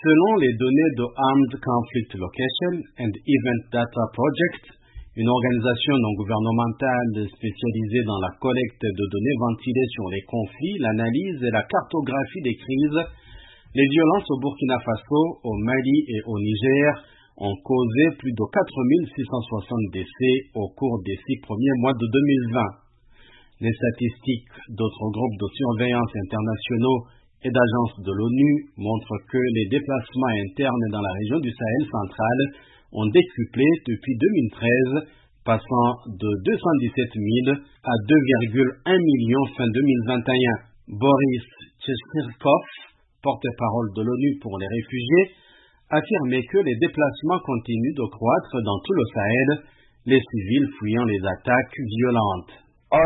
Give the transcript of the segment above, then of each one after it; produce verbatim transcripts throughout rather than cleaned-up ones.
Selon les données de Armed Conflict Location and Event Data Project, une organisation non gouvernementale spécialisée dans la collecte de données ventilées sur les conflits, l'analyse et la cartographie des crises, les violences au Burkina Faso, au Mali et au Niger ont causé plus de quatre mille six cent soixante décès au cours des six premiers mois de deux mille vingt. Les statistiques d'autres groupes de surveillance internationaux et d'agences de l'ONU montrent que les déplacements internes dans la région du Sahel central ont décuplé depuis deux mille treize, passant de deux cent dix-sept mille à deux virgule un million fin deux mille vingt et un. Boris Tchesirkov, porte-parole de l'ONU pour les réfugiés, affirmait que les déplacements continuent de croître dans tout le Sahel, les civils fuyant les attaques violentes.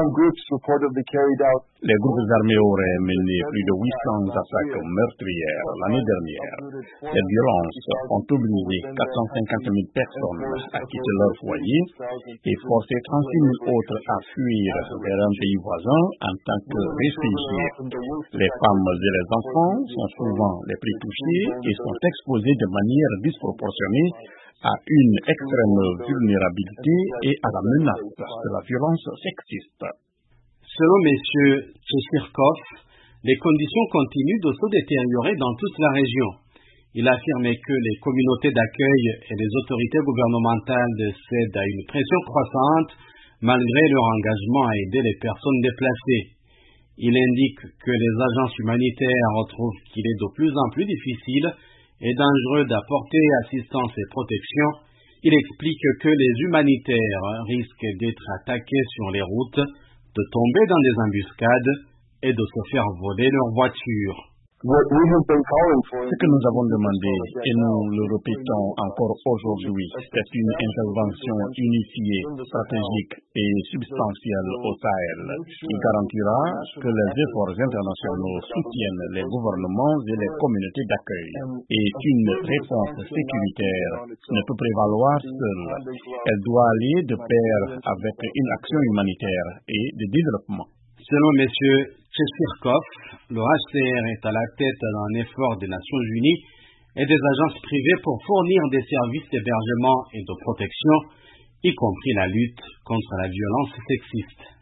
Les groupes armés auraient mené plus de huit cents attaques meurtrières l'année dernière. Ces violences ont obligé quatre cent cinquante mille personnes à quitter leur foyer et forcé trente-six mille autres à fuir vers un pays voisin en tant que réfugiés. Les femmes et les enfants sont souvent les plus touchés et sont exposés de manière disproportionnée à une extrême vulnérabilité et à la menace de la violence sexiste. Selon M. Tchesirkov, les conditions continuent de se détériorer dans toute la région. Il affirmait que les communautés d'accueil et les autorités gouvernementales cèdent à une pression croissante malgré leur engagement à aider les personnes déplacées. Il indique que les agences humanitaires retrouvent qu'il est de plus en plus difficile et dangereux d'apporter assistance et protection. Il explique que les humanitaires risquent d'être attaqués sur les routes, de tomber dans des embuscades et de se faire voler leur voiture. Ce que nous avons demandé, et nous le répétons encore aujourd'hui, c'est une intervention unifiée, stratégique et substantielle au Sahel, qui garantira que les efforts internationaux soutiennent les gouvernements et les communautés d'accueil. Et une réponse sécuritaire ne peut prévaloir seule. Elle doit aller de pair avec une action humanitaire et de développement. Selon M. Tchesirkov, le H C R est à la tête d'un effort des Nations Unies et des agences privées pour fournir des services d'hébergement et de protection, y compris la lutte contre la violence sexiste.